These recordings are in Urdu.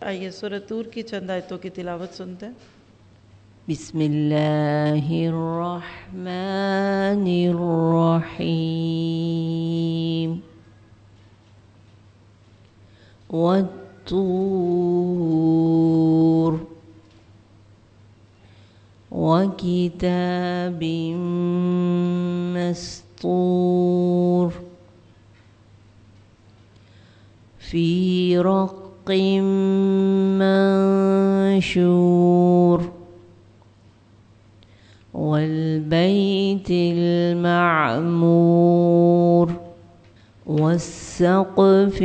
آئیے سورہ طور کی چند آیتوں کی تلاوت سنتے ہیں۔ بسم اللہ الرحمن الرحیم والطور وکتاب مسطور فی رق منشور والبيت المعمور والسقف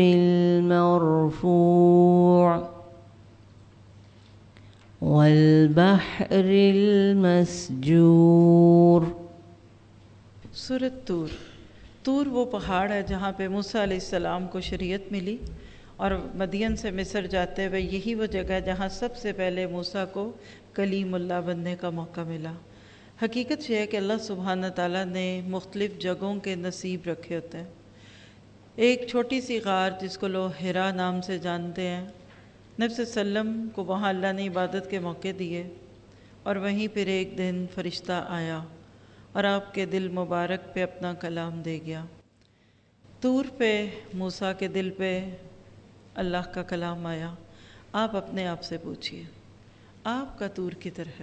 المرفوع والبحر المسجور۔ سورۃ طور۔ طور وہ پہاڑ ہے جہاں پہ موسیٰ علیہ السلام کو شریعت ملی، اور مدین سے مصر جاتے ہوئے یہی وہ جگہ ہے جہاں سب سے پہلے موسیٰ کو کلیم اللہ بننے کا موقع ملا۔ حقیقت یہ ہے کہ اللہ سبحانہ تعالیٰ نے مختلف جگہوں کے نصیب رکھے ہوتے ہیں۔ ایک چھوٹی سی غار جس کو لوگ حرا نام سے جانتے ہیں، نبی صلی اللہ علیہ وسلم کو وہاں اللہ نے عبادت کے موقع دیے، اور وہیں پھر ایک دن فرشتہ آیا اور آپ کے دل مبارک پہ اپنا کلام دے گیا۔ طور پہ موسیٰ کے دل پہ اللہ کا کلام آیا۔ آپ اپنے آپ سے پوچھئے، آپ کا طور کدھر ہے؟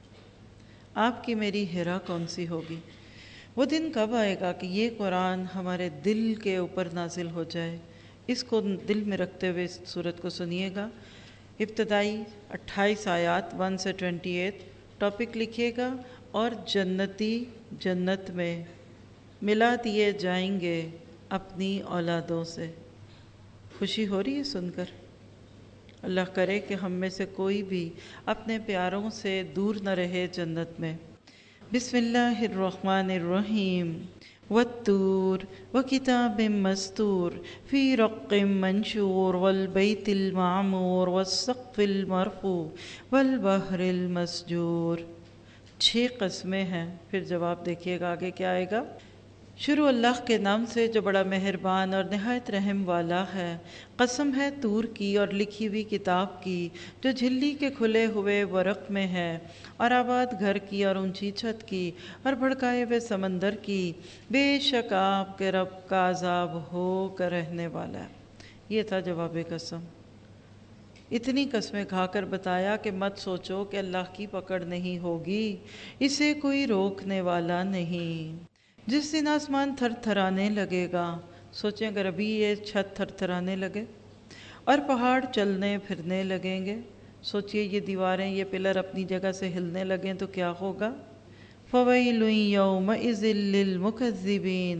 آپ کی میری حرا کون سی ہوگی؟ وہ دن کب آئے گا کہ یہ قرآن ہمارے دل کے اوپر نازل ہو جائے؟ اس کو دل میں رکھتے ہوئے اس سورت کو سنیے گا۔ ابتدائی 28 آیات 1 سے 28 ٹاپک لکھیے گا، اور جنتی جنت میں ملا دیے جائیں گے اپنی اولادوں سے۔ خوشی ہو رہی ہے سن کر؟ اللہ کرے کہ ہم میں سے کوئی بھی اپنے پیاروں سے دور نہ رہے جنت میں۔ بسم اللہ الرحمن الرحیم۔ والطور وکتاب مسطور فی رق منشور والبیت المعمور والسقف المرفوع والبحر المسجور۔ 6 قسمیں ہیں، پھر جواب دیکھیے گا آگے کیا آئے گا۔ شروع اللہ کے نام سے جو بڑا مہربان اور نہایت رحم والا ہے۔ قسم ہے طور کی اور لکھی ہوئی کتاب کی جو جھلی کے کھلے ہوئے ورق میں ہے، اور آباد گھر کی اور اونچی چھت کی اور بھڑکائے ہوئے سمندر کی۔ بے شک آپ کے رب کا عذاب ہو کر رہنے والا ہے۔ یہ تھا جواب قسم۔ اتنی قسمیں کھا کر بتایا کہ مت سوچو کہ اللہ کی پکڑ نہیں ہوگی، اسے کوئی روکنے والا نہیں۔ جس دن آسمان تھر تھرانے لگے گا، سوچیں اگر ابھی یہ چھت تھر تھرانے لگے اور پہاڑ چلنے پھرنے لگیں گے، سوچئے یہ دیواریں، یہ پلر اپنی جگہ سے ہلنے لگیں تو کیا ہوگا۔ فَوَيْلٌ يَوْمَئِذٍ لِّلْمُكَذِّبِينَ۔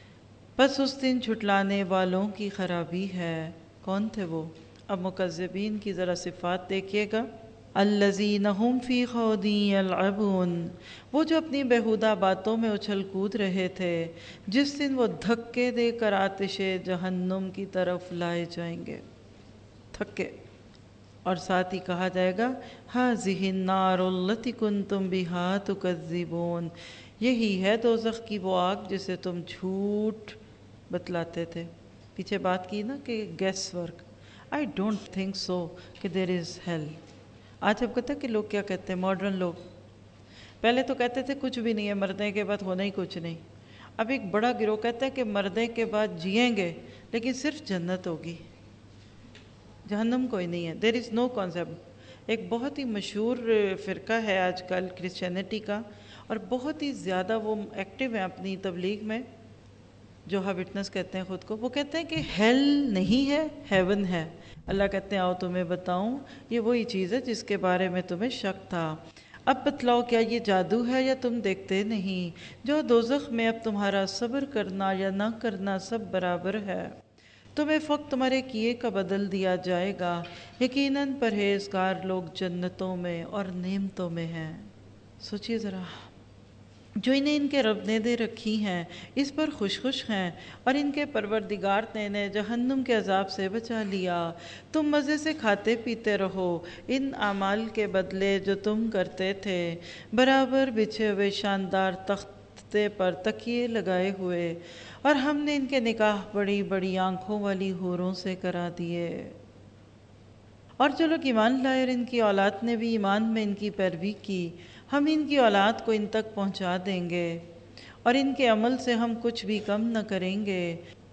پس اس دن جھٹلانے والوں کی خرابی ہے۔ کون تھے وہ؟ اب مکذبین کی ذرا صفات دیکھیے گا۔ الذین هم فی خوض یلعبون۔ وہ جو اپنی بیہودہ باتوں میں اچھل کود رہے تھے، جس دن وہ دھکے دے کر آتش جہنم کی طرف لائے جائیں گے۔ تھکے، اور ساتھ ہی کہا جائے گا ھذہ النار التی کنتم بہا تکذبون۔ یہی ہے دوزخ کی وہ آگ جسے تم جھوٹ بتلاتے تھے۔ پیچھے بات کی نا کہ guesswork. I don't think so کہ there is hell۔ آج اب کہتا ہے کہ لوگ کیا کہتے ہیں، ماڈرن لوگ پہلے تو کہتے تھے کچھ بھی نہیں ہے، مرنے کے بعد ہونا ہی کچھ نہیں۔ اب ایک بڑا گروہ کہتا ہے کہ مرنے کے بعد جئیں گے لیکن صرف جنت ہوگی، جہنم کوئی نہیں ہے۔ there is no concept۔ ایک بہت ہی مشہور فرقہ ہے آج کل کرسچینٹی کا، اور بہت ہی زیادہ وہ ایکٹیو ہیں اپنی تبلیغ میں، جو وٹنس کہتے ہیں خود کو۔ وہ کہتے ہیں کہ ہیل نہیں ہے، ہیون ہے۔ اللہ کہتے ہیں آؤ تمہیں بتاؤں، یہ وہی چیز ہے جس کے بارے میں تمہیں شک تھا۔ اب بتلاؤ کیا یہ جادو ہے یا تم دیکھتے نہیں؟ جو دوزخ میں اب تمہارا صبر کرنا یا نہ کرنا سب برابر ہے۔ تمہیں فقط تمہارے کیے کا بدل دیا جائے گا۔ یقیناً پرہیزگار لوگ جنتوں میں اور نعمتوں میں ہیں۔ سوچئے ذرا، جو انہیں ان کے رب نے دے رکھی ہیں اس پر خوش خوش ہیں، اور ان کے پروردگار نے انہیں جہنم کے عذاب سے بچا لیا۔ تم مزے سے کھاتے پیتے رہو ان اعمال کے بدلے جو تم کرتے تھے، برابر بچھے ہوئے شاندار تختے پر تکیے لگائے ہوئے، اور ہم نے ان کے نکاح بڑی بڑی آنکھوں والی حوروں سے کرا دیے، اور جو لوگ ایمان لائے اور ان کی اولاد نے بھی ایمان میں ان کی پیروی کی، ہم ان کی اولاد کو ان تک پہنچا دیں گے اور ان کے عمل سے ہم کچھ بھی کم نہ کریں گے۔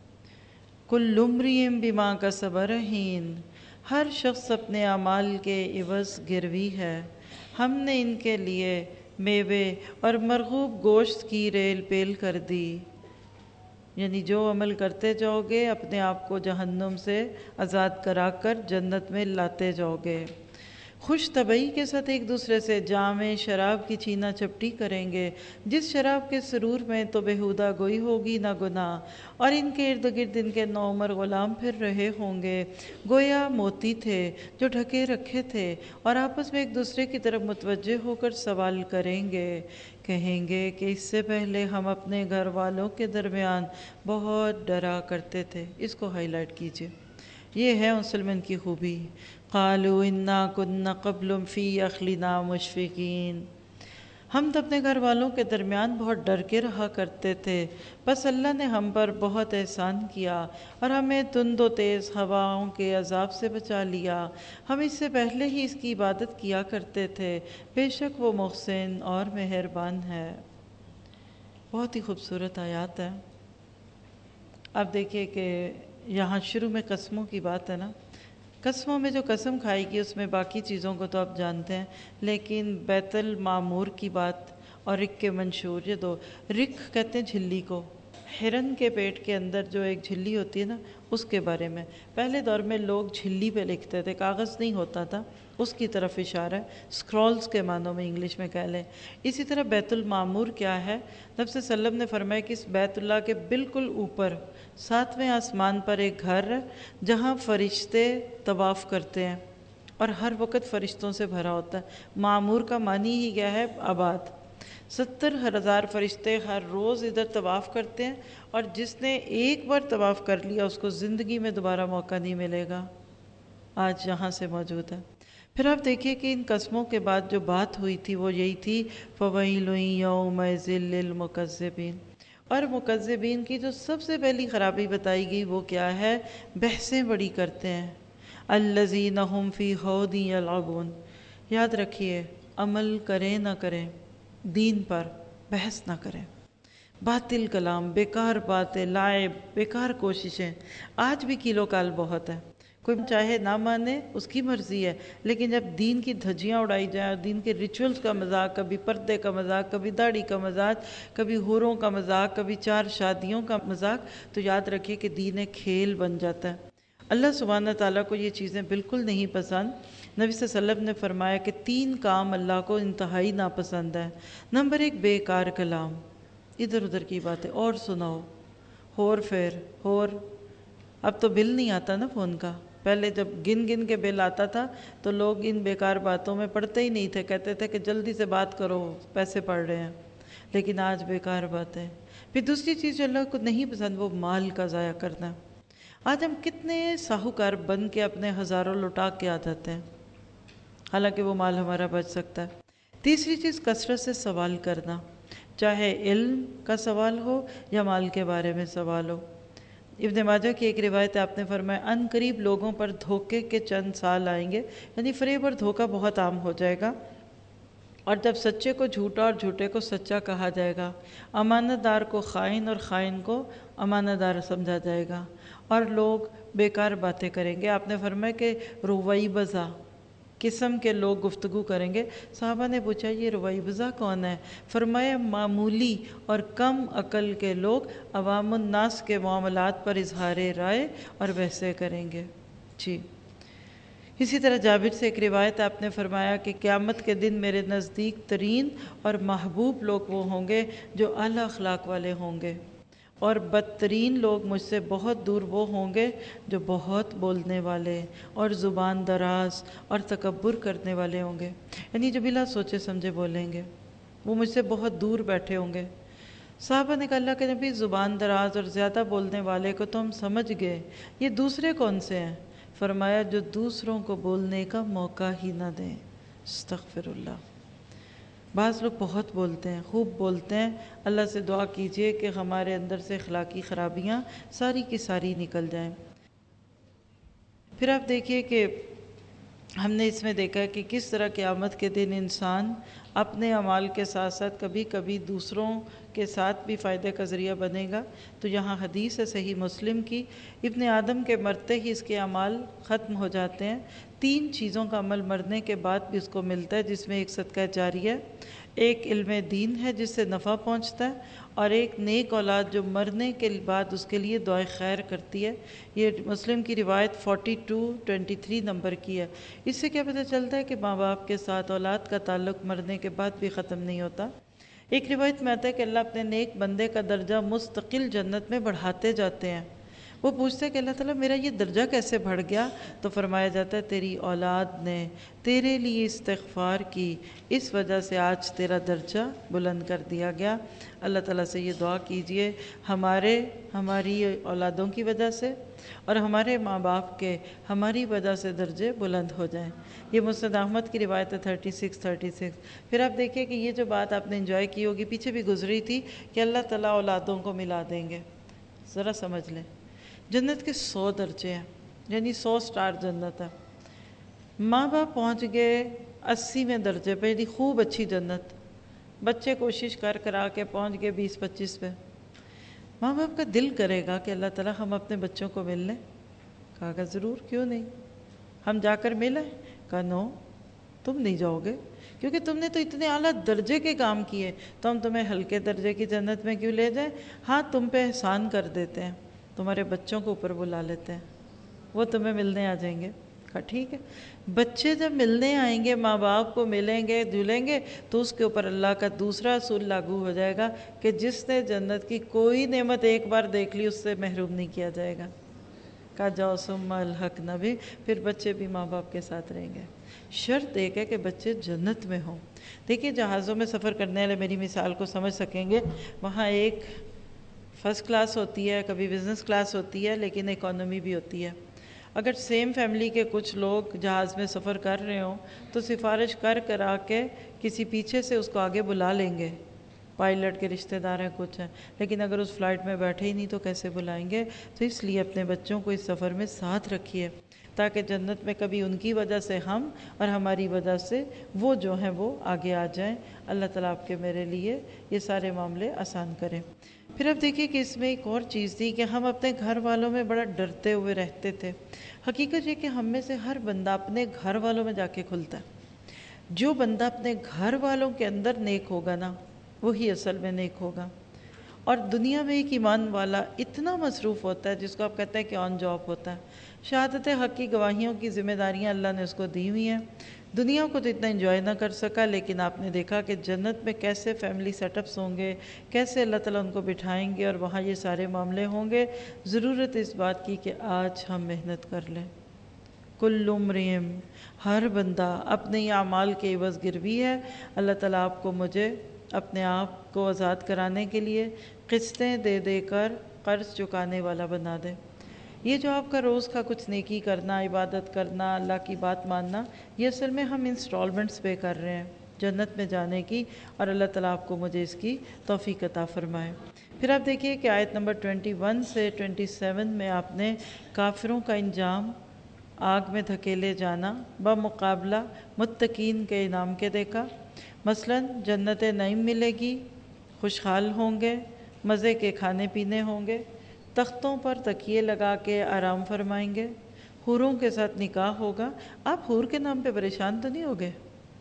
کل امرئ بما کسب رہین، ہر شخص اپنے اعمال کے عوض گروی ہے۔ ہم نے ان کے لیے میوے اور مرغوب گوشت کی ریل پیل کر دی، یعنی جو عمل کرتے جاؤ گے اپنے آپ کو جہنم سے آزاد کرا کر جنت میں لاتے جاؤ گے۔ خوش طبعی کے ساتھ ایک دوسرے سے جام شراب کی چھینا چپٹی کریں گے، جس شراب کے سرور میں تو بےہودہ گوئی ہوگی نہ گناہ، اور ان کے ارد گرد ان کے نوعمر غلام پھر رہے ہوں گے، گویا موتی تھے جو ڈھکے رکھے تھے، اور آپس میں ایک دوسرے کی طرف متوجہ ہو کر سوال کریں گے، کہیں گے کہ اس سے پہلے ہم اپنے گھر والوں کے درمیان بہت ڈرا کرتے تھے۔ اس کو ہائی لائٹ کیجئے، یہ ہے مسلمان کی خوبی۔ قالوا انا كنا قبل فی اہلنا مشفقین، ہم تو اپنے گھر والوں کے درمیان بہت ڈر کے رہا کرتے تھے، بس اللہ نے ہم پر بہت احسان کیا اور ہمیں تند و تیز ہواؤں کے عذاب سے بچا لیا۔ ہم اس سے پہلے ہی اس کی عبادت کیا کرتے تھے، بے شک وہ محسن اور مہربان ہے۔ بہت ہی خوبصورت آیات ہے۔ اب دیکھیے کہ یہاں شروع میں قسموں کی بات ہے نا، قسموں میں جو قسم کھائی گی اس میں باقی چیزوں کو تو آپ جانتے ہیں، لیکن بیت المعمور کی بات اور رک کے منشور، یہ دو، رک کہتے ہیں جھلی کو، ہرن کے پیٹ کے اندر جو ایک جھلی ہوتی ہے نا، اس کے بارے میں پہلے دور میں لوگ جھلی پہ لکھتے تھے، کاغذ نہیں ہوتا تھا، اس کی طرف اشارہ ہے، سکرولز کے معنوں میں انگلش میں کہہ لیں۔ اسی طرح بیت المعمور کیا ہے؟ نبی صلی اللہ علیہ وسلم نے فرمایا کہ اس بیت اللہ کے بالکل اوپر 7ویں آسمان پر ایک گھر ہے جہاں فرشتے طواف کرتے ہیں اور ہر وقت فرشتوں سے بھرا ہوتا ہے۔ معمور کا معنی ہی کیا ہے؟ آباد۔ 70,000 فرشتے ہر روز ادھر طواف کرتے ہیں، اور جس نے ایک بار طواف کر لیا اس کو زندگی میں دوبارہ موقع نہیں ملے گا۔ آج یہاں سے موجود ہے۔ پھر آپ دیکھیے کہ ان قسموں کے بعد جو بات ہوئی تھی وہ یہی تھی، فَوَيْلٌ يَوْمَئِذٍ لِّلْمُكَذِّبِينَ، اور مکذبین کی جو سب سے پہلی خرابی بتائی گئی وہ کیا ہے؟ بحثیں بڑی کرتے ہیں۔ الَّذِينَ هُمْ فِي خَوْضٍ يَلْعَبُونَ، یاد رکھیے عمل کریں نہ کریں، دین پر بحث نہ کریں، باطل کلام، بیکار باتیں، لائب، بیکار کوششیں، آج بھی کیلو کال بہت ہے۔ کوئی چاہے نہ مانے اس کی مرضی ہے، لیکن جب دین کی دھجیاں اڑائی جائیں اور دین کے ریچولز کا مذاق، کبھی پردے کا مذاق، کبھی داڑھی کا مذاق، کبھی حوروں کا مذاق، کبھی 4 شادیوں کا مذاق، تو یاد رکھیے کہ دین کھیل بن جاتا ہے۔ اللہ سبحانہ تعالیٰ کو یہ چیزیں بالکل نہیں پسند۔ نبی صلی اللہ علیہ وسلم نے فرمایا کہ 3 کام اللہ کو انتہائی ناپسند ہے۔ نمبر 1، بیکار کلام، ادھر ادھر کی باتیں، اور سناؤ، ہور پھر ہور۔ اب تو بل نہیں آتا نا فون کا، پہلے جب گن گن کے بل آتا تھا تو لوگ ان بیکار باتوں میں پڑتے ہی نہیں تھے، کہتے تھے کہ جلدی سے بات کرو، پیسے پڑ رہے ہیں۔ لیکن آج بیکار باتیں۔ پھر دوسری چیز جو اللہ کو نہیں پسند وہ مال کا ضائع کرنا۔ آج ہم کتنے ساہوکار بن کے اپنے ہزاروں لٹا کے آ جاتے ہیں، حالانکہ وہ مال ہمارا بچ سکتا ہے۔ تیسری چیز کثرت سے سوال کرنا، چاہے علم کا سوال ہو یا مال کے بارے میں سوال ہو۔ ابن ماجہ کی ایک روایت آپ نے فرمایا، ان قریب لوگوں پر دھوکے کے چند سال آئیں گے، یعنی فریب اور دھوکہ بہت عام ہو جائے گا، اور جب سچے کو جھوٹا اور جھوٹے کو سچا کہا جائے گا، امانت دار کو خائن اور خائن کو امانت دار سمجھا جائے گا، اور لوگ بیکار باتیں کریں گے۔ آپ نے فرمایا کہ روئی بزا قسم کے لوگ گفتگو کریں گے۔ صحابہ نے پوچھا یہ روئی بزا کون ہے؟ فرمایا معمولی اور کم عقل کے لوگ عوام الناس کے معاملات پر اظہار رائے اور بحثیں کریں گے۔ جی اسی طرح جابر سے ایک روایت آپ نے فرمایا کہ قیامت کے دن میرے نزدیک ترین اور محبوب لوگ وہ ہوں گے جو اعلیٰ اخلاق والے ہوں گے، اور بدترین لوگ مجھ سے بہت دور وہ ہوں گے جو بہت بولنے والے اور زبان دراز اور تکبر کرنے والے ہوں گے، یعنی جو بلا سوچے سمجھے بولیں گے، وہ مجھ سے بہت دور بیٹھے ہوں گے۔ صحابہ نے کہا اللہ کے نبی زبان دراز اور زیادہ بولنے والے کو تو ہم سمجھ گئے، یہ دوسرے کون سے ہیں؟ فرمایا جو دوسروں کو بولنے کا موقع ہی نہ دیں۔ استغفر اللہ۔ بعض لوگ بہت بولتے ہیں، خوب بولتے ہیں، اللہ سے دعا کیجئے کہ ہمارے اندر سے اخلاقی خرابیاں ساری کی ساری نکل جائیں۔ پھر آپ دیکھیے کہ ہم نے اس میں دیکھا کہ کس طرح قیامت کے دن انسان اپنے اعمال کے ساتھ ساتھ کبھی کبھی دوسروں کے ساتھ بھی فائدے کا ذریعہ بنے گا۔ تو یہاں حدیث ہے صحیح مسلم کی، ابن آدم کے مرتے ہی اس کے اعمال ختم ہو جاتے ہیں، 3 چیزوں کا عمل مرنے کے بعد بھی اس کو ملتا ہے، جس میں ایک صدقہ جاریہ، ایک علم دین ہے جس سے نفع پہنچتا ہے، اور ایک نیک اولاد جو مرنے کے بعد اس کے لیے دعائے خیر کرتی ہے۔ یہ مسلم کی روایت 4223 نمبر کی ہے۔ اس سے کیا پتہ چلتا ہے کہ ماں باپ کے ساتھ اولاد کا تعلق مرنے کے بعد بھی ختم نہیں ہوتا۔ ایک روایت میں آتا ہے کہ اللہ اپنے نیک بندے کا درجہ مستقل جنت میں بڑھاتے جاتے ہیں۔ وہ پوچھتے ہیں کہ اللہ تعالیٰ میرا یہ درجہ کیسے بڑھ گیا؟ تو فرمایا جاتا ہے تیری اولاد نے تیرے لیے استغفار کی، اس وجہ سے آج تیرا درجہ بلند کر دیا گیا۔ اللہ تعالیٰ سے یہ دعا کیجئے ہماری اولادوں کی وجہ سے اور ہمارے ماں باپ کے ہماری وجہ سے درجے بلند ہو جائیں۔ یہ مسند احمد کی روایت ہے 36۔ پھر آپ دیکھیں کہ یہ جو بات آپ نے انجوائے کی ہوگی، پیچھے بھی گزری تھی کہ اللہ تعالیٰ اولادوں کو ملا دیں گے۔ ذرا سمجھ لیں، جنت کے 100 درجے ہیں، یعنی 100 سٹار جنت ہے۔ ماں باپ پہنچ گئے 80ویں درجے پہ، یعنی خوب اچھی جنت۔ بچے کوشش کرا کے پہنچ گئے 20-25 پہ۔ ماں باپ کا دل کرے گا کہ اللہ تعالیٰ ہم اپنے بچوں کو مل لیں۔ کہا گا ضرور، کیوں نہیں، ہم جا کر ملیں؟ کہا نو، تم نہیں جاؤ گے، کیونکہ تم نے تو اتنے اعلیٰ درجے کے کام کیے، تو ہم تمہیں ہلکے درجے کی جنت میں کیوں لے جائیں؟ ہاں تم پہ احسان کر دیتے ہیں، تمہارے بچوں کو اوپر بلا لیتے ہیں، وہ تمہیں ملنے آ جائیں گے۔ کہا ٹھیک ہے۔ بچے جب ملنے آئیں گے، ماں باپ کو ملیں گے، جلیں گے، تو اس کے اوپر اللہ کا دوسرا اصول لاگو ہو جائے گا کہ جس نے جنت کی کوئی نعمت ایک بار دیکھ لی اس سے محروم نہیں کیا جائے گا۔ کہا جاؤ ثم الحقنا بھی، پھر بچے بھی ماں باپ کے ساتھ رہیں گے۔ شرط ایک ہے کہ بچے جنت میں ہوں۔ دیکھیے جہازوں میں سفر کرنے والے میری مثال کو سمجھ سکیں گے، وہاں ایک فرسٹ کلاس ہوتی ہے، کبھی بزنس کلاس ہوتی ہے، لیکن اکانومی بھی ہوتی ہے۔ اگر سیم فیملی کے کچھ لوگ جہاز میں سفر کر رہے ہوں تو سفارش کرا کے کسی پیچھے سے اس کو آگے بلا لیں گے، پائلٹ کے رشتہ دار ہیں کچھ ہیں، لیکن اگر اس فلائٹ میں بیٹھے ہی نہیں تو کیسے بلائیں گے؟ تو اس لیے اپنے بچوں کو اس سفر میں ساتھ رکھیے، تاکہ جنت میں کبھی ان کی وجہ سے ہم اور ہماری وجہ سے وہ جو ہیں وہ آگے آ جائیں۔ اللہ تعالیٰ آپ کے میرے لیے یہ سارے معاملے آسان کریں۔ پھر اب دیکھیے کہ اس میں ایک اور چیز تھی کہ ہم اپنے گھر والوں میں بڑا ڈرتے ہوئے رہتے تھے۔ حقیقت یہ کہ ہم میں سے ہر بندہ اپنے گھر والوں میں جا کے کھلتا ہے۔ جو بندہ اپنے گھر والوں کے اندر نیک ہوگا نا، وہی اصل میں نیک ہوگا۔ اور دنیا میں ایک ایمان والا اتنا مصروف ہوتا ہے، جس کو آپ کہتے ہیں کہ آن جاب ہوتا ہے۔ شہادت حق کی گواہیوں کی ذمہ داریاں اللہ نے اس کو دی ہوئی ہیں۔ دنیا کو تو اتنا انجوائے نہ کر سکا، لیکن آپ نے دیکھا کہ جنت میں کیسے فیملی سیٹ اپس ہوں گے، کیسے اللہ تعالیٰ ان کو بٹھائیں گے اور وہاں یہ سارے معاملے ہوں گے۔ ضرورت اس بات کی کہ آج ہم محنت کر لیں۔ کل امرئ، ہر بندہ اپنے اعمال کے عوض گروی ہے۔ اللہ تعالیٰ آپ کو مجھے اپنے آپ کو آزاد کرانے کے لیے قسطیں دے دے کر قرض چکانے والا بنا دے۔ یہ جو آپ کا روز کا کچھ نیکی کرنا، عبادت کرنا، اللہ کی بات ماننا، یہ اصل میں ہم انسٹالمنٹس پے کر رہے ہیں جنت میں جانے کی، اور اللہ تعالیٰ آپ کو مجھے اس کی توفیق عطا فرمائے۔ پھر آپ دیکھیے کہ آیت نمبر 21 سے 27 میں آپ نے کافروں کا انجام، آگ میں دھکیلے جانا بمقابلہ متقین کے انعام کے دیکھا۔ مثلاً جنت نعیم ملے گی، خوشحال ہوں گے، مزے کے کھانے پینے ہوں گے، تختوں پر تکیے لگا کے آرام فرمائیں گے، حوروں کے ساتھ نکاح ہوگا۔ آپ حور کے نام پہ پریشان تو نہیں ہوگے؟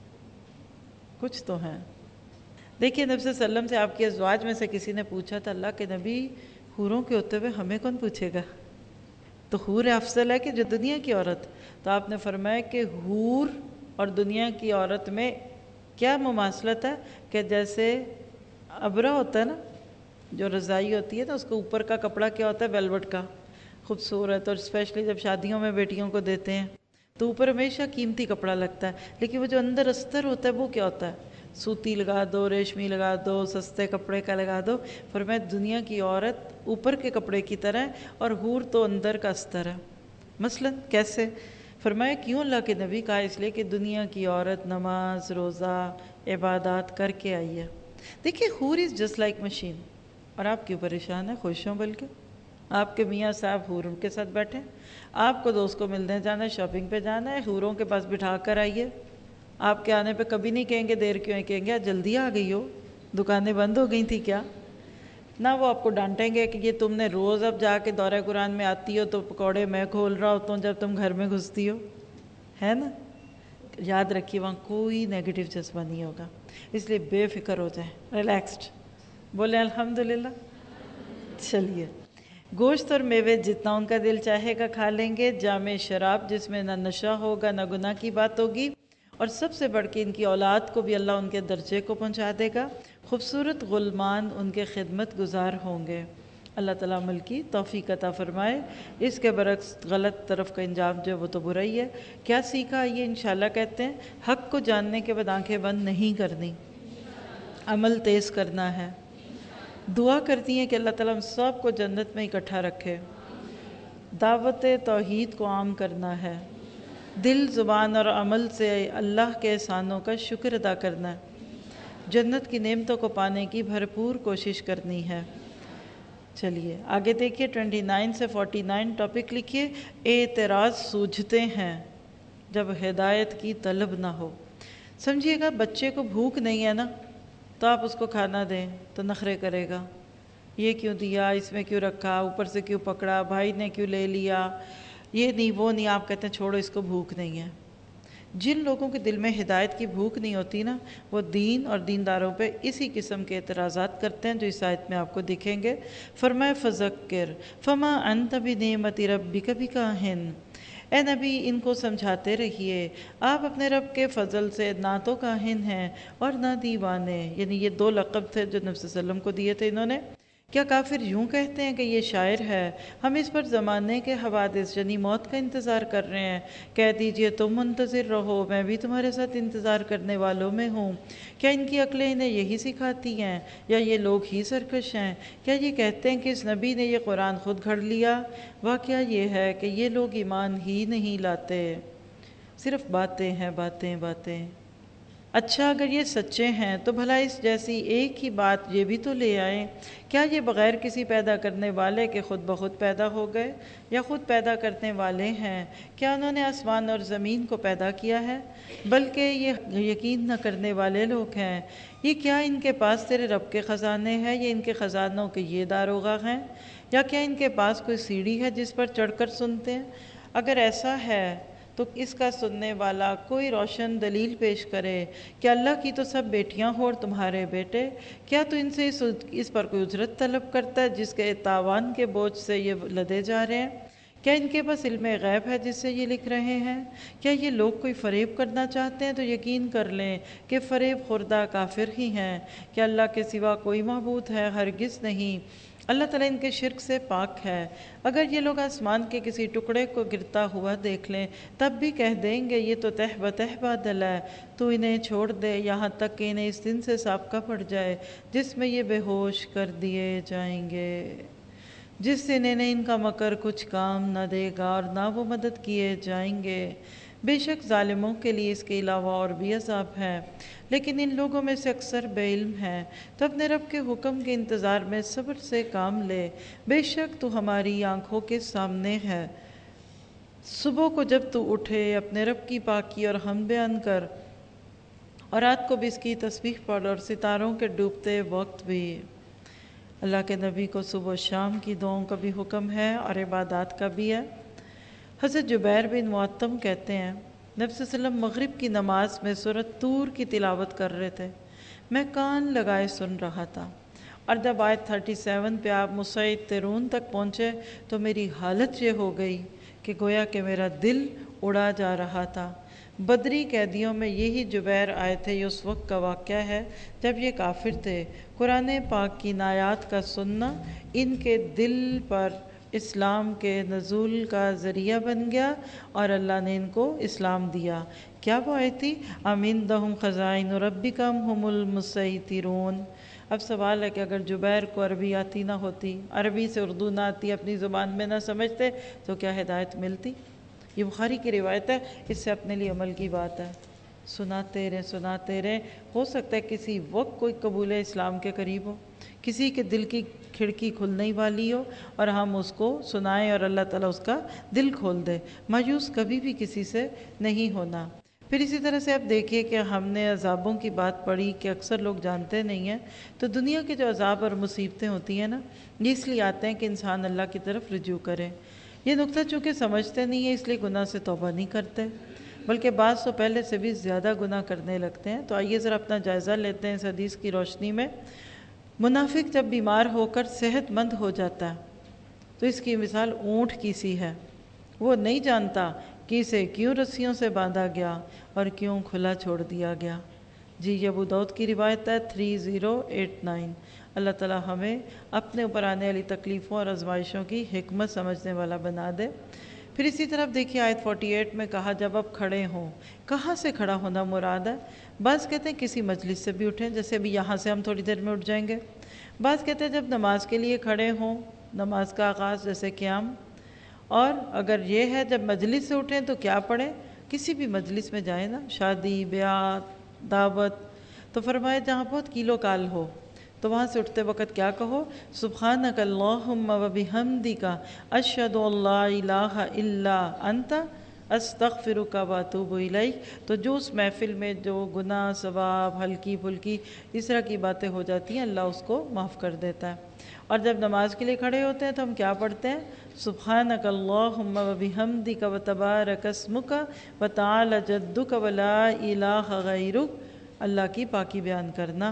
کچھ تو ہیں۔ دیکھیے نبی صلی اللہ علیہ وسلم سے آپ کی ازواج میں سے کسی نے پوچھا تھا، اللہ کے نبی حوروں کے ہوتے ہوئے ہمیں کون پوچھے گا؟ تو حور افضل ہے کہ جو دنیا کی عورت؟ تو آپ نے فرمایا کہ حور اور دنیا کی عورت میں کیا مماثلت ہے کہ جیسے ابرا ہوتا ہے نا، جو رضائی ہوتی ہے نا، اس کو اوپر کا کپڑا کیا ہوتا ہے؟ ویلوٹ کا، خوبصورت، اور اسپیشلی جب شادیوں میں بیٹیوں کو دیتے ہیں تو اوپر ہمیشہ قیمتی کپڑا لگتا ہے، لیکن وہ جو اندر استر ہوتا ہے وہ کیا ہوتا ہے؟ سوتی لگا دو، ریشمی لگا دو، سستے کپڑے کا لگا دو۔ فرمایا دنیا کی عورت اوپر کے کپڑے کی طرح ہے اور حور تو اندر کا استر ہے۔ مثلاً کیسے؟ فرمایا کیوں اللہ کے نبی؟ کہا اس لیے کہ دنیا کی عورت نماز، روزہ، عبادات کر کے آئی ہے۔ دیکھیے حور از جسٹ لائک مشین، اور آپ کیوں پریشان ہیں؟ خوش ہوں بلکہ آپ کے میاں صاحب حوروں کے ساتھ بیٹھے، آپ کو دوست کو ملنے جانا ہے، شاپنگ پہ جانا ہے، حوروں کے پاس بٹھا کر آئیے. آپ کے آنے پہ کبھی نہیں کہیں گے دیر کیوں ہے، کہیں گے جلدی آ گئی ہو، دکانیں بند ہو گئی تھی کیا. نہ وہ آپ کو ڈانٹیں گے کہ یہ تم نے روز اب جا کے دورہ قرآن میں آتی ہو تو پکوڑے میں کھول رہا ہوتا ہوں جب تم گھر میں گھستی ہو، ہے نا. یاد رکھیے وہاں کوئی نیگیٹو جذبہ نہیں ہوگا، اس لیے بے فکر ہو جائیں، ریلیکسڈ بولیں الحمدللہ. چلیے، گوشت اور میوے جتنا ان کا دل چاہے گا کھا لیں گے، جامع شراب جس میں نہ نشہ ہوگا نہ گناہ کی بات ہوگی، اور سب سے بڑھ کے ان کی اولاد کو بھی اللہ ان کے درجے کو پہنچا دے گا. خوبصورت غلمان ان کے خدمت گزار ہوں گے. اللہ تعالیٰ عمل کی توفیق عطا فرمائے. اس کے برعکس غلط طرف کا انجام جو ہے وہ تو برا ہی ہے. کیا سیکھا یہ انشاءاللہ کہتے ہیں حق کو جاننے کے بعد آنکھیں بند نہیں کرنی، عمل تیز کرنا ہے. دعا کرتی ہیں کہ اللہ تعالیٰ ہم سب کو جنت میں اکٹھا رکھے. دعوت توحید کو عام کرنا ہے، دل زبان اور عمل سے اللہ کے احسانوں کا شکر ادا کرنا ہے، جنت کی نعمتوں کو پانے کی بھرپور کوشش کرنی ہے. چلیے آگے دیکھیے 29 سے 49 ٹاپک لکھیے. اعتراض سوجھتے ہیں جب ہدایت کی طلب نہ ہو. سمجھیے گا بچے کو بھوک نہیں ہے نا تو آپ اس کو کھانا دیں تو نخرے کرے گا، یہ کیوں دیا، اس میں کیوں رکھا، اوپر سے کیوں پکڑا، بھائی نے کیوں لے لیا، یہ نہیں وہ نہیں. آپ کہتے ہیں چھوڑو اس کو بھوک نہیں ہے. جن لوگوں کے دل میں ہدایت کی بھوک نہیں ہوتی نا وہ دین اور دینداروں پہ اسی قسم کے اعتراضات کرتے ہیں جو اس آیت میں آپ کو دکھیں گے. فرمائے فذکر فما انت بنعمت ربک بکاہن. اے نبی ان کو سمجھاتے رہیے آپ اپنے رب کے فضل سے نہ تو کاہن ہیں اور نہ دیوانے. یعنی یہ دو لقب تھے جو نبی صلی اللہ علیہ وسلم کو دیے تھے انہوں نے. کیا کافر یوں کہتے ہیں کہ یہ شاعر ہے، ہم اس پر زمانے کے حوادث یعنی موت کا انتظار کر رہے ہیں. کہہ دیجئے تم منتظر رہو، میں بھی تمہارے ساتھ انتظار کرنے والوں میں ہوں. کیا ان کی عقلیں انہیں یہی سکھاتی ہیں یا یہ لوگ ہی سرکش ہیں؟ کیا یہ کہتے ہیں کہ اس نبی نے یہ قرآن خود گھڑ لیا؟ واقعہ یہ ہے کہ یہ لوگ ایمان ہی نہیں لاتے، صرف باتیں ہیں باتیں باتیں. اچھا اگر یہ سچے ہیں تو بھلا اس جیسی ایک ہی بات یہ بھی تو لے آئیں. کیا یہ بغیر کسی پیدا کرنے والے کے خود بخود پیدا ہو گئے یا خود پیدا کرنے والے ہیں؟ کیا انہوں نے آسمان اور زمین کو پیدا کیا ہے؟ بلکہ یہ یقین نہ کرنے والے لوگ ہیں. یہ کیا ان کے پاس تیرے رب کے خزانے ہیں یا ان کے خزانوں کے یہ داروغہ ہیں؟ یا کیا ان کے پاس کوئی سیڑھی ہے جس پر چڑھ کر سنتے ہیں؟ اگر ایسا ہے تو اس کا سننے والا کوئی روشن دلیل پیش کرے کہ اللہ کی تو سب بیٹیاں ہو اور تمہارے بیٹے. کیا تو ان سے اس پر کوئی اجرت طلب کرتا ہے جس کے تاوان کے بوجھ سے یہ لدے جا رہے ہیں؟ کیا ان کے پاس علم غیب ہے جس سے یہ لکھ رہے ہیں؟ کیا یہ لوگ کوئی فریب کرنا چاہتے ہیں تو یقین کر لیں کہ فریب خوردہ کافر ہی ہیں. کہ اللہ کے سوا کوئی معبود ہے؟ ہرگز نہیں. اللہ تعالیٰ ان کے شرک سے پاک ہے. اگر یہ لوگ آسمان کے کسی ٹکڑے کو گرتا ہوا دیکھ لیں تب بھی کہہ دیں گے یہ تو تہ بتہ بادل ہے. تو انہیں چھوڑ دے یہاں تک کہ انہیں اس دن سے سابقہ پڑ جائے جس میں یہ بے ہوش کر دیے جائیں گے، جس دن انہیں ان کا مکر کچھ کام نہ دے گا اور نہ وہ مدد کیے جائیں گے. بے شک ظالموں کے لیے اس کے علاوہ اور بھی عذاب ہے، لیکن ان لوگوں میں سے اکثر بے علم ہیں. تو اپنے رب کے حکم کے انتظار میں صبر سے کام لے، بے شک تو ہماری آنکھوں کے سامنے ہے. صبح کو جب تو اٹھے اپنے رب کی پاکی اور حمد بیان کر، اور رات کو بھی اس کی تسبیح پڑھ اور ستاروں کے ڈوبتے وقت بھی. اللہ کے نبی کو صبح و شام کی دعاؤں کا بھی حکم ہے اور عبادات کا بھی ہے. حضرت جبیر بن معطم کہتے ہیں نبی صلی اللہ علیہ وسلم مغرب کی نماز میں سورۃ طور کی تلاوت کر رہے تھے. میں کان لگائے سن رہا تھا، اور جب آیت 37 پہ آپ مسیطرون تک پہنچے تو میری حالت یہ ہو گئی کہ گویا کہ میرا دل اڑا جا رہا تھا. بدری قیدیوں میں یہی جبیر آئے تھے. یہ اس وقت کا واقعہ ہے جب یہ کافر تھے. قرآن پاک کی نایات کا سننا ان کے دل پر اسلام کے نزول کا ذریعہ بن گیا اور اللہ نے ان کو اسلام دیا. کیا وہ آیت تھی امندہم خزائن ربک ام ہم المسیطرون؟ اب سوال ہے کہ اگر جبیر کو عربی آتی نہ ہوتی، عربی سے اردو نہ آتی، اپنی زبان میں نہ سمجھتے تو کیا ہدایت ملتی؟ یہ بخاری کی روایت ہے، اس سے اپنے لیے عمل کی بات ہے. سناتے رہے، ہو سکتا ہے کسی وقت کوئی قبول اسلام کے قریب ہو، کسی کے دل کی کھڑکی کھلنے والی ہو اور ہم اس کو سنائیں اور اللہ تعالیٰ اس کا دل کھول دے۔ مایوس کبھی بھی کسی سے نہیں ہونا۔ پھر اسی طرح سے آپ دیکھیے کہ ہم نے عذابوں کی بات پڑھی کہ اکثر لوگ جانتے نہیں ہیں، تو دنیا کے جو عذاب اور مصیبتیں ہوتی ہیں نا، یہ اس لیے آتے ہیں کہ انسان اللہ کی طرف رجوع کرے۔ یہ نقطہ چونکہ سمجھتے نہیں ہیں، اس لیے گناہ سے توبہ نہیں کرتے، بلکہ بعض تو پہلے سے بھی زیادہ گناہ کرنے لگتے ہیں۔ تو آئیے ذرا اپنا جائزہ لیتے ہیں اس حدیث کی روشنی میں۔ منافق جب بیمار ہو کر صحت مند ہو جاتا ہے تو اس کی مثال اونٹ کی سی ہے۔ وہ نہیں جانتا کہ اسے کیوں رسیوں سے باندھا گیا اور کیوں کھلا چھوڑ دیا گیا۔ جی یہ ابو داؤد کی روایت ہے 3089۔ اللہ تعالیٰ ہمیں اپنے اوپر آنے والی تکلیفوں اور آزمائشوں کی حکمت سمجھنے والا بنا دے۔ پھر اسی طرف دیکھیے آیت 48 میں کہا جب آپ کھڑے ہوں، کہاں سے کھڑا ہونا مراد ہے؟ بعض کہتے ہیں کسی مجلس سے بھی اٹھیں، جیسے ابھی یہاں سے ہم تھوڑی دیر میں اٹھ جائیں گے۔ بعض کہتے ہیں جب نماز کے لیے کھڑے ہوں، نماز کا آغاز جیسے قیام۔ اور اگر یہ ہے جب مجلس سے اٹھیں تو کیا پڑھیں؟ کسی بھی مجلس میں جائیں نا، شادی، بیعت، دعوت، تو فرمایا جہاں بہت کیلو کال ہو تو وہاں سے اٹھتے وقت کیا کہو؟ سبحانک اللہم و بحمدک اشہد ان لا الہ الا انت استغفرک و اتوب الیک۔ تو جو اس محفل میں جو گناہ، ثواب، ہلکی پھلکی اس طرح کی باتیں ہو جاتی ہیں، اللہ اس کو معاف کر دیتا ہے۔ اور جب نماز کے لیے کھڑے ہوتے ہیں تو ہم کیا پڑھتے ہیں؟ سبحانک اللہم و بحمدک و تبارک اسمک و تعالی جدک و لا الہ غیرک، اللہ کی پاکی بیان کرنا۔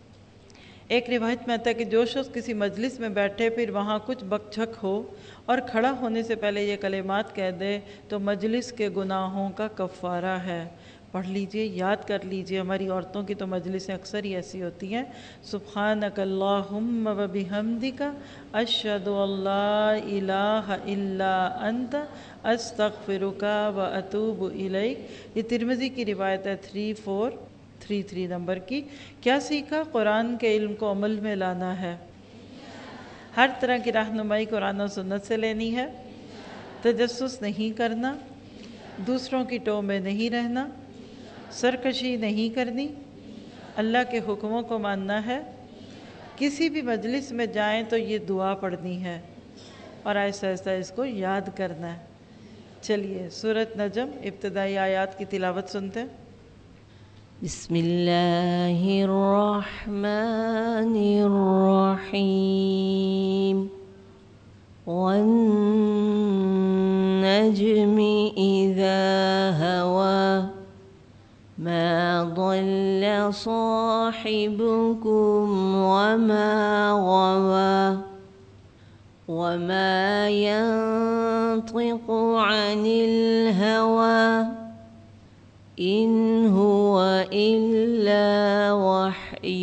ایک روایت میں آتا ہے کہ جو شخص کسی مجلس میں بیٹھے پھر وہاں کچھ بک جھک ہو اور کھڑا ہونے سے پہلے یہ کلمات کہہ دے تو مجلس کے گناہوں کا کفارہ ہے۔ پڑھ لیجئے، یاد کر لیجئے، ہماری عورتوں کی تو مجلسیں اکثر ہی ایسی ہوتی ہیں۔ سبحانک اللہم و بحمدک اشہد ان لا الہ الا انت استغفرک و اتوب الیک۔ یہ ترمذی کی روایت ہے 3433 نمبر کی۔ کیا سیکھا؟ قرآن کے علم کو عمل میں لانا ہے، ہر طرح کی رہنمائی قرآن و سنت سے لینی ہے، تجسس نہیں کرنا، دوسروں کی ٹو میں نہیں رہنا، سرکشی نہیں کرنی، اللہ کے حکموں کو ماننا ہے، کسی بھی مجلس میں جائیں تو یہ دعا پڑھنی ہے اور آہستہ آہستہ اس کو یاد کرنا ہے۔ چلیے سورۃ نجم ابتدائی آیات کی تلاوت سنتے ہیں۔ بسم اللہ الرحمن الرحیم والنجم اذا هوى ما ضل صاحبكم وما غوى وما ينطق عن الهوى إن هو إلا وحي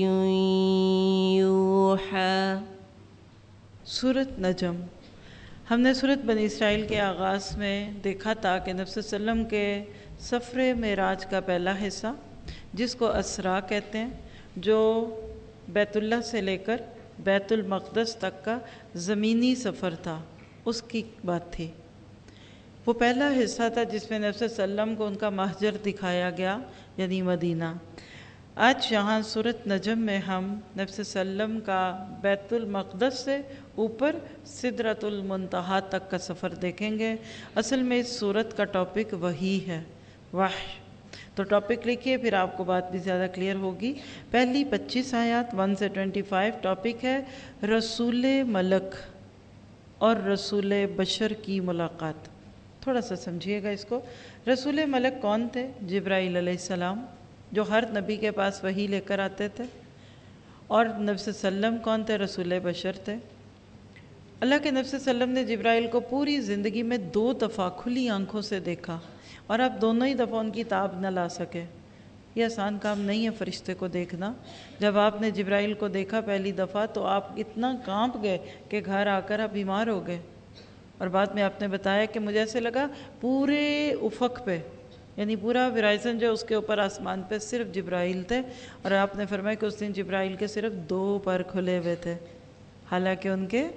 يوحى۔ سورۃ نجم۔ ہم نے سورۃ بنی اسرائیل کے آغاز میں دیکھا تھا کہ نبی صلی اللہ علیہ وسلم کے سفر معراج کا پہلا حصہ، جس کو اسرا کہتے ہیں، جو بیت اللہ سے لے کر بیت المقدس تک کا زمینی سفر تھا، اس کی بات تھی۔ وہ پہلا حصہ تھا جس میں نبی صلی اللہ علیہ وسلم کو ان کا مہجر دکھایا گیا، یعنی مدینہ۔ آج یہاں سورۃ نجم میں ہم نبی صلی اللہ علیہ وسلم کا بیت المقدس سے اوپر سدرۃ المنتہا تک کا سفر دیکھیں گے۔ اصل میں اس سورت کا ٹاپک وحی ہے، وحی۔ تو ٹاپک لکھیے، پھر آپ کو بات بھی زیادہ کلیئر ہوگی۔ پہلی 25 آیات 1 سے 25 ٹاپک ہے رسول ملک اور رسول بشر کی ملاقات۔ تھوڑا سا سمجھیے گا اس کو۔ رسول ملک کون تھے؟ جبرائیل علیہ السلام، جو ہر نبی کے پاس وحی لے کر آتے تھے۔ اور نبی صلی اللہ علیہ وسلم کون تھے؟ رسول بشر تھے۔ اللہ کے نبی صلی اللہ علیہ وسلم نے جبرائیل کو پوری زندگی میں 2 دفعہ کھلی آنکھوں سے دیکھا، اور آپ دونوں ہی دفعہ ان کی تاب نہ لا سکے۔ یہ آسان کام نہیں ہے فرشتے کو دیکھنا۔ جب آپ نے جبرائیل کو دیکھا پہلی دفعہ تو آپ اتنا کانپ گئے کہ گھر آ کر آپ بیمار ہو گئے، اور بعد میں آپ نے بتایا کہ مجھے ایسے لگا پورے افق پہ، یعنی پورا ورائزن جو اس کے اوپر آسمان پہ صرف جبرائیل تھے، اور آپ نے فرمایا کہ اس دن جبرائیل کے صرف 2 پر کھلے ہوئے تھے، حالانکہ ان کے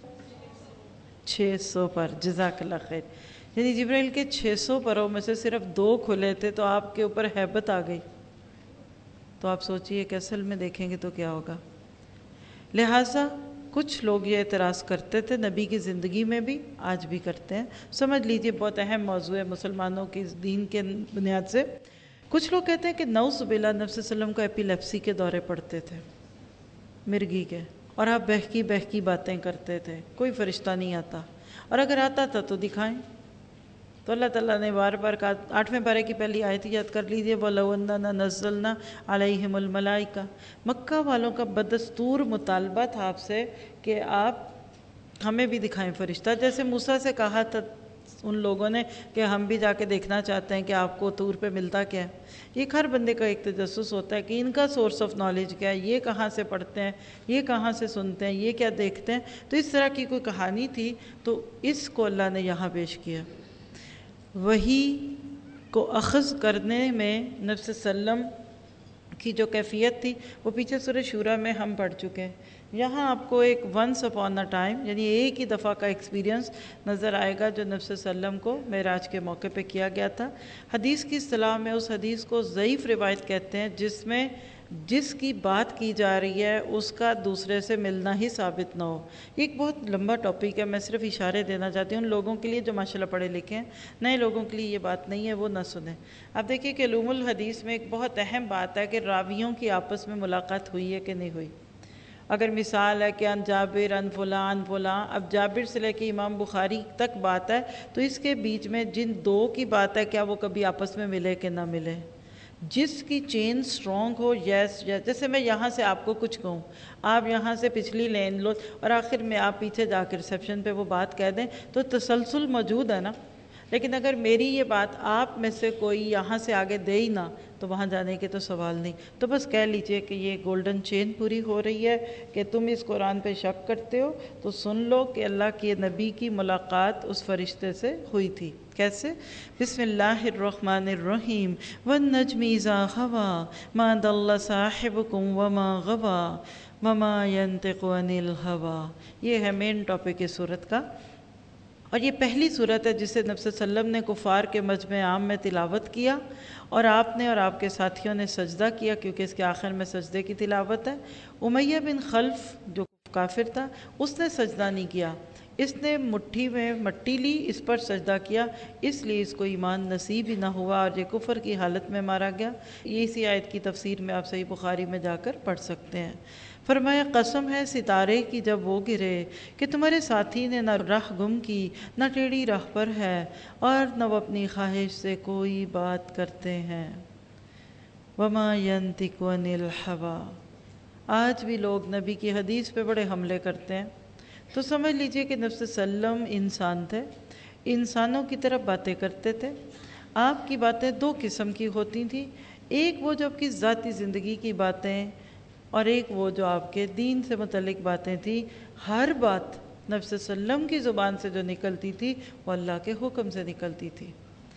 600 پر۔ جزاک اللہ خیر۔ یعنی جبرائیل کے 600 پروں میں سے صرف 2 کھلے تھے، تو آپ کے اوپر ہیبت آ گئی۔ تو آپ سوچئے کہ اصل میں دیکھیں گے تو کیا ہوگا۔ لہٰذا کچھ لوگ یہ اعتراض کرتے تھے نبی کی زندگی میں بھی، آج بھی کرتے ہیں۔ سمجھ لیجئے بہت اہم موضوع ہے مسلمانوں کی دین کے بنیاد سے۔ کچھ لوگ کہتے ہیں کہ نعوذ باللہ نبی صلی اللہ علیہ وسلم کو ایپیلیپسی کے دورے پڑتے تھے، مرگی کے، اور آپ بہکی بہکی باتیں کرتے تھے، کوئی فرشتہ نہیں آتا، اور اگر آتا تھا تو دکھائیں۔ تو اللہ تعالیٰ نے بار بار کہا، 8ویں پارے کی پہلی آیت یاد کر لیجیے، وَلَوْ أَنَّنَا نَزَّلْنَا عَلَيْهِمُ الْمَلَائِكَةَ۔ مکہ والوں کا بدستور مطالبہ تھا آپ سے کہ آپ ہمیں بھی دکھائیں فرشتہ، جیسے موسیٰ سے کہا تھا ان لوگوں نے کہ ہم بھی جا کے دیکھنا چاہتے ہیں کہ آپ کو طور پہ ملتا کیا ہے۔ یہ ہر بندے کا ایک تجسس ہوتا ہے کہ ان کا سورس آف نالج کیا ہے، یہ کہاں سے پڑھتے ہیں، یہ کہاں سے سنتے ہیں، یہ کیا دیکھتے ہیں۔ تو اس طرح کی کوئی کہانی تھی، تو اس کو اللہ نے یہاں پیش کیا۔ وحی کو اخذ کرنے میں نبی صلی اللہ علیہ وسلم کی جو کیفیت تھی وہ پیچھے سورہ شورا میں ہم پڑھ چکے ہیں۔ یہاں آپ کو ایک ونس اپون اے ٹائم، یعنی ایک ہی دفعہ کا ایکسپیرینس نظر آئے گا جو نبی صلی اللہ علیہ وسلم کو معراج کے موقع پہ کیا گیا تھا۔ حدیث کی اصطلاح میں اس حدیث کو ضعیف روایت کہتے ہیں جس میں جس کی بات کی جا رہی ہے اس کا دوسرے سے ملنا ہی ثابت نہ ہو۔ یہ ایک بہت لمبا ٹاپک ہے، میں صرف اشارے دینا چاہتی ہوں ان لوگوں کے لیے جو ماشاءاللہ پڑھے لکھے ہیں، نئے لوگوں کے لیے یہ بات نہیں ہے، وہ نہ سنیں۔ اب دیکھیے کہ علوم الحدیث میں ایک بہت اہم بات ہے کہ راویوں کی آپس میں ملاقات ہوئی ہے کہ نہیں ہوئی۔ اگر مثال ہے کہ ان جابر ان فلاں فلاں، اب جابر سے لے کے امام بخاری تک بات ہے، تو اس کے بیچ میں جن دو کی بات ہے کیا وہ کبھی آپس میں ملے کہ نہ ملے؟ جس کی چین سٹرونگ ہو، یس، جیسے میں یہاں سے آپ کو کچھ کہوں، آپ یہاں سے پچھلی لین لو اور آخر میں آپ پیچھے جا کے ریسیپشن پہ وہ بات کہہ دیں تو تسلسل موجود ہے نا۔ لیکن اگر میری یہ بات آپ میں سے کوئی یہاں سے آگے دے ہی نہ تو وہاں جانے کے تو سوال نہیں۔ تو بس کہہ لیجئے کہ یہ گولڈن چین پوری ہو رہی ہے کہ تم اس قرآن پہ شک کرتے ہو تو سن لو کہ اللہ کے نبی کی ملاقات اس فرشتے سے ہوئی تھی۔ کیسے؟ بسم اللہ الرحمن الرحیم، والنجم اذا ہوا ما ضل صاحبکم وما غوا وما ينطق عن الہوى۔ یہ ہے مین ٹاپک اس سورت کا، اور یہ پہلی صورت ہے جسے نبی صلی اللہ علیہ وسلم نے کفار کے مجمع عام میں تلاوت کیا، اور آپ نے اور آپ کے ساتھیوں نے سجدہ کیا، کیونکہ اس کے آخر میں سجدے کی تلاوت ہے۔ امیہ بن خلف جو کافر تھا اس نے سجدہ نہیں کیا، اس نے مٹھی میں مٹی لی، اس پر سجدہ کیا، اس لیے اس کو ایمان نصیب ہی نہ ہوا اور یہ کفر کی حالت میں مارا گیا۔ یہ اسی آیت کی تفسیر میں آپ صحیح بخاری میں جا کر پڑھ سکتے ہیں۔ فرمایا قسم ہے ستارے کی جب وہ گرے کہ تمہارے ساتھی نے نہ راہ گم کی نہ ٹیڑھی راہ پر ہے اور نہ وہ اپنی خواہش سے کوئی بات کرتے ہیں۔ وما ينطق عن الهوى۔ آج بھی لوگ نبی کی حدیث پہ بڑے حملے کرتے ہیں، تو سمجھ لیجئے کہ نبی صلی اللہ علیہ وسلم انسان تھے، انسانوں کی طرف باتیں کرتے تھے۔ آپ کی باتیں دو قسم کی ہوتی تھیں، ایک وہ جو آپ کی ذاتی زندگی کی باتیں، اور ایک وہ جو آپ کے دین سے متعلق باتیں تھیں۔ ہر بات نبی صلی اللہ علیہ وسلم کی زبان سے جو نکلتی تھی وہ اللہ کے حکم سے نکلتی تھی۔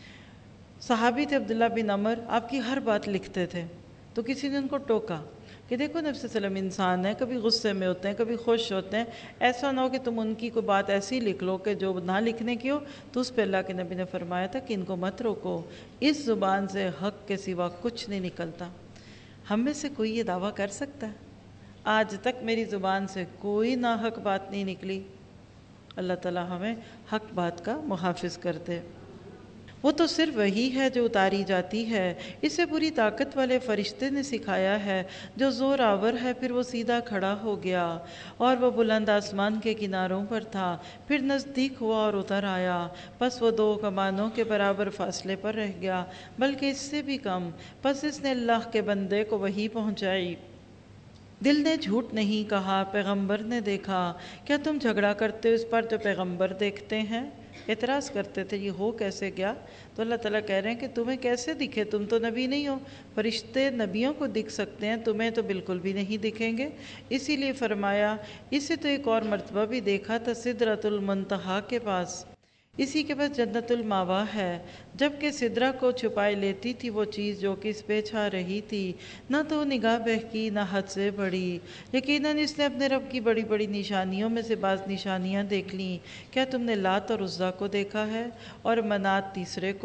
صحابی تھے عبداللہ بن عمر، آپ کی ہر بات لکھتے تھے، تو کسی نے ان کو ٹوکا کہ دیکھو نبی صلی اللہ علیہ وسلم انسان ہے، کبھی غصے میں ہوتے ہیں، کبھی خوش ہوتے ہیں، ایسا نہ ہو کہ تم ان کی کوئی بات ایسی لکھ لو کہ جو نہ لکھنے کی ہو۔ تو اس پہ اللہ کے نبی نے فرمایا تھا کہ ان کو مت روکو، اس زبان سے حق کے سوا کچھ نہیں نکلتا۔ ہم میں سے کوئی یہ دعویٰ کر سکتا ہے آج تک میری زبان سے کوئی ناحق بات نہیں نکلی؟ اللہ تعالیٰ ہمیں حق بات کا محافظ کر دے۔ وہ تو صرف وہی ہے جو اتاری جاتی ہے، اسے پوری طاقت والے فرشتے نے سکھایا ہے، جو زور آور ہے پھر وہ سیدھا کھڑا ہو گیا، اور وہ بلند آسمان کے کناروں پر تھا، پھر نزدیک ہوا اور اتر آیا، پس وہ 2 کمانوں کے برابر فاصلے پر رہ گیا، بلکہ اس سے بھی کم۔ پس اس نے اللہ کے بندے کو وحی پہنچائی۔ دل نے جھوٹ نہیں کہا، پیغمبر نے دیکھا، کیا تم جھگڑا کرتے ہو اس پر جو پیغمبر دیکھتے ہیں؟ اعتراض کرتے تھے یہ ہو کیسے گیا؟ تو اللہ تعالیٰ کہہ رہے ہیں کہ تمہیں کیسے دکھے، تم تو نبی نہیں ہو، فرشتے نبیوں کو دکھ سکتے ہیں، تمہیں تو بالکل بھی نہیں دکھیں گے۔ اسی لیے فرمایا اسے تو ایک اور مرتبہ بھی دیکھا تھا سدرۃ المنتہا کے پاس، اسی کے پاس جنت الماوا ہے، جبکہ سدرہ کو چھپائے لیتی تھی وہ چیز جو کہ اس پہ چھا رہی تھی، نہ تو نگاہ بہکی نہ حد سے بڑی۔ یقیناً اس نے اپنے رب کی بڑی بڑی نشانیوں میں سے بعض نشانیاں دیکھ لیں۔ کیا تم نے لات اور عزیٰ کو دیکھا ہے اور منات تیسرے کو؟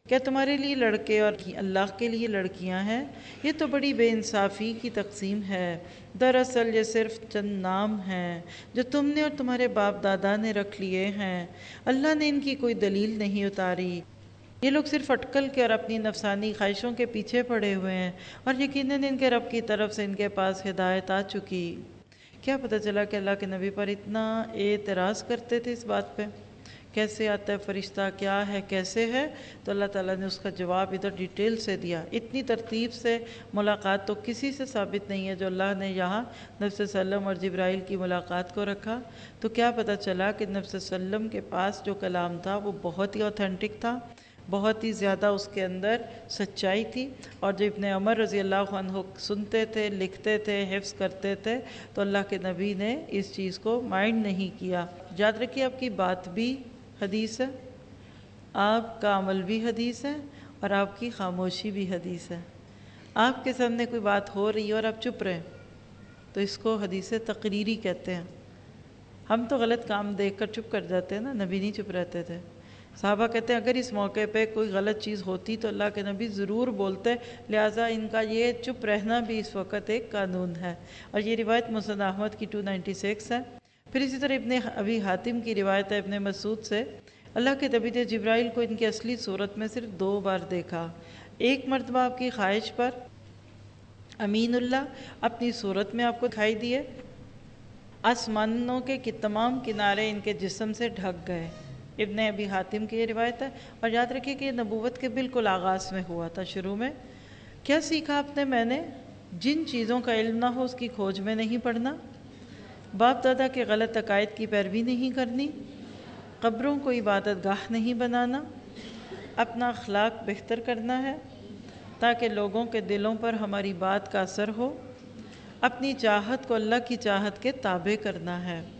کیا تمہارے لیے لڑکے اور اللہ کے لیے لڑکیاں ہیں؟ یہ تو بڑی بے انصافی کی تقسیم ہے۔ دراصل یہ صرف چند نام ہیں جو تم نے اور تمہارے باپ دادا نے رکھ لیے ہیں۔ اللہ نے ان کی کوئی دلیل نہیں اتاری۔ یہ لوگ صرف اٹکل کے اور اپنی نفسانی خواہشوں کے پیچھے پڑے ہوئے ہیں، اور یقیناً ان کے رب کی طرف سے ان کے پاس ہدایت آ چکی۔ کیا پتہ چلا کہ اللہ کے نبی پر اتنا اعتراض کرتے تھے اس بات پہ؟ کیسے آتا ہے فرشتہ، کیا ہے، کیسے ہے؟ تو اللہ تعالیٰ نے اس کا جواب ادھر ڈیٹیل سے دیا۔ اتنی ترتیب سے ملاقات تو کسی سے ثابت نہیں ہے جو اللہ نے یہاں نبی صلی اللہ علیہ وسلم اور جبرائیل کی ملاقات کو رکھا۔ تو کیا پتہ چلا کہ نبی صلی اللہ علیہ وسلم کے پاس جو کلام تھا وہ بہت ہی اوتھینٹک تھا، بہت ہی زیادہ اس کے اندر سچائی تھی، اور جو ابن عمر رضی اللہ عنہ سنتے تھے، لکھتے تھے، حفظ کرتے تھے، تو اللہ کے نبی نے اس چیز کو مائنڈ نہیں کیا۔ یاد رکھیے آپ کی بات بھی حدیث ہے، آپ کا عمل بھی حدیث ہے، اور آپ کی خاموشی بھی حدیث ہے۔ آپ کے سامنے کوئی بات ہو رہی ہے اور آپ چپ رہے تو اس کو حدیث تقریری کہتے ہیں۔ ہم تو غلط کام دیکھ کر چپ کر جاتے ہیں نا، نبی نہیں چپ رہتے تھے۔ صحابہ کہتے ہیں اگر اس موقع پہ کوئی غلط چیز ہوتی تو اللہ کے نبی ضرور بولتے، لہٰذا ان کا یہ چپ رہنا بھی اس وقت ایک قانون ہے۔ اور یہ روایت مسند احمد کی 296 ہے۔ پھر اسی طرح ابن ابی حاتم کی روایت ہے ابن مسعود سے، اللہ کے نبی نے جبرائیل کو ان کی اصلی صورت میں صرف 2 بار دیکھا۔ ایک مرتبہ آپ کی خواہش پر امین اللہ اپنی صورت میں آپ کو دکھائی دیے، آسمانوں کے تمام کنارے ان کے جسم سے ڈھک گئے۔ ابن ابی حاتم کی یہ روایت ہے، اور یاد رکھیے کہ یہ نبوت کے بالکل آغاز میں ہوا تھا، شروع میں۔ کیا سیکھا آپ نے؟ میں نے جن چیزوں کا علم نہ ہو اس کی کھوج میں نہیں پڑھنا، باپ دادا کے غلط عقائد کی پیروی نہیں کرنی، قبروں کو عبادت گاہ نہیں بنانا، اپنا اخلاق بہتر کرنا ہے تاکہ لوگوں کے دلوں پر ہماری بات کا اثر ہو، اپنی چاہت کو اللہ کی چاہت کے تابع کرنا ہے۔